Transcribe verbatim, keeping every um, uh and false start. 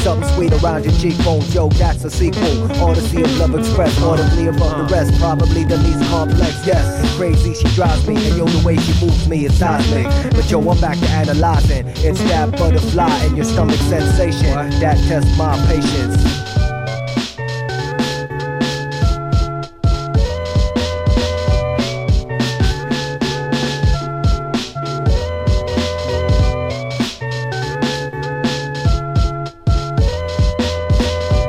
something sweet around your cheekbones. Yo, that's a sequel. Odyssey of Love Express, audibly above the rest. Probably the least complex, yes. Crazy, she drives me, and yo, the way she moves me is seismic. But yo, I'm back to analyzing. It's that butterfly in your stomach sensation that tests my patience.